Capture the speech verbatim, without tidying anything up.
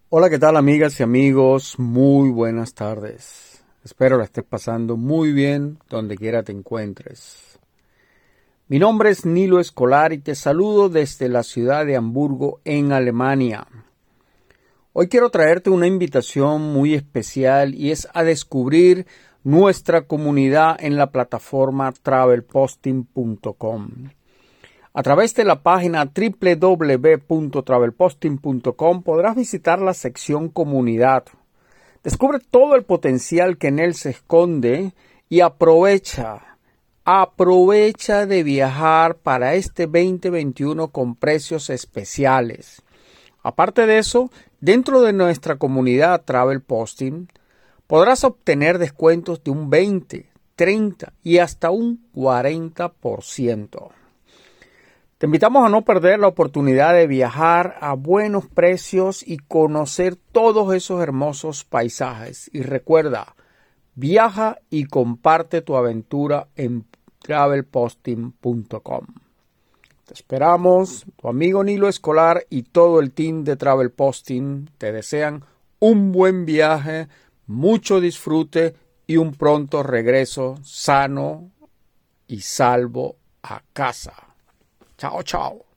Hola, ¿qué tal amigas y amigos? Muy buenas tardes. Espero la estés pasando muy bien donde quiera te encuentres. Mi nombre es Nilo Escolar y te saludo desde la ciudad de Hamburgo, en Alemania. Hoy quiero traerte una invitación muy especial y es a descubrir nuestra comunidad en la plataforma travel posting punto com. A través de la página doble u doble u doble u punto travel posting punto com podrás visitar la sección Comunidad. Descubre todo el potencial que en él se esconde y aprovecha, aprovecha de viajar para este veinte veintiuno con precios especiales. Aparte de eso, dentro de nuestra comunidad Travel Posting podrás obtener descuentos de un veinte, treinta y hasta un cuarenta por ciento. Te invitamos a no perder la oportunidad de viajar a buenos precios y conocer todos esos hermosos paisajes. Y recuerda, viaja y comparte tu aventura en travel posting punto com. Te esperamos, tu amigo Nilo Escolar y todo el team de Travel Posting te desean un buen viaje, mucho disfrute y un pronto regreso sano y salvo a casa. Chao, chao.